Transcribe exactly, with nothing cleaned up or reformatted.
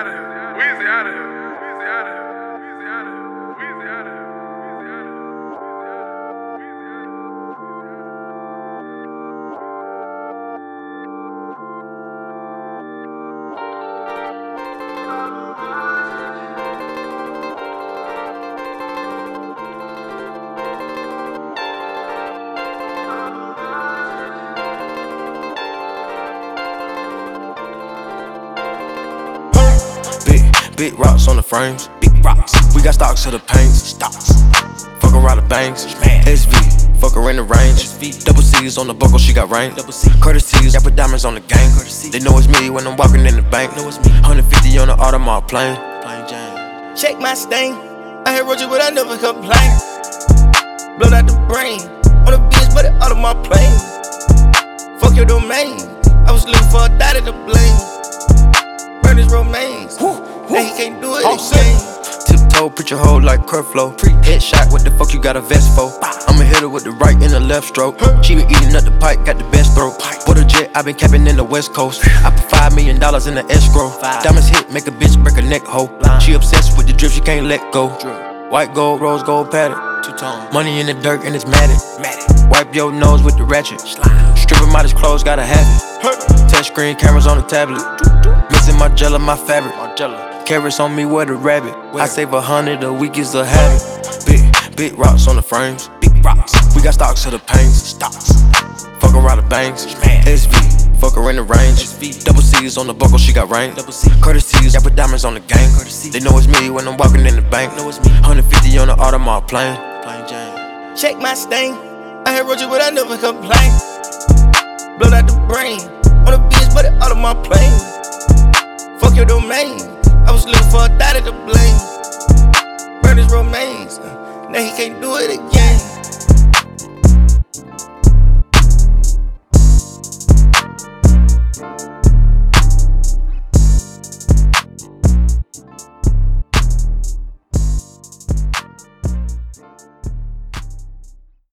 out of here. Weezy out of here. Weezy out of here. Weezy out of here. Weezy out of here. Weezy out of here. Big rocks on the frames, big rocks. We got stocks to the paints, stocks. Fuck around the banks, S V. Fuck her in the range. Double C's on the buckle, she got range. Courtesies, I put diamonds on the gang. They know it's me when I'm walking in the bank. one hundred fifty on the Audemars plane. Check my stain. I had Roger, but I never complain. Blown out the brain. On the beach, but it out of my plane. Fuck your domain. I was looking for a dot at the blame. Burn his romaines. Now he can't do it again. Tiptoe, put your hoe like Curflow. Headshot, what the fuck you got a vest for? I'ma hit her with the right and the left stroke. She been eating up the pipe, got the best throat. For the jet, I been capping in the West Coast. I put five million dollars in the escrow. Diamonds hit, make a bitch break her neck hoe. She obsessed with the drip, she can't let go. White gold, rose gold pattern. Money in the dirt and it's matted. Wipe your nose with the ratchet. Strip him out his clothes, gotta have it. Touch screen cameras on the tablet. Mixing my gel and my fabric. Carrots on me, where the rabbit. I save a hundred a week is a habit. Big, big rocks on the frames, big rocks. We got stocks to the paints, stocks. Fuck around the banks, S V. Fuck her in the range. Double C's on the buckle, she got range. Courtesies, I put diamonds on the gang. They know it's me when I'm walking in the bank. one hundred fifty on the Audemars plane. Check my stain. I had Roger, but I never complain. Blown out the brain. On the beach, but it out of my plane. Fuck your domain. I was looking for a dot at the blame. Burn his romaines. Now he can't do it again.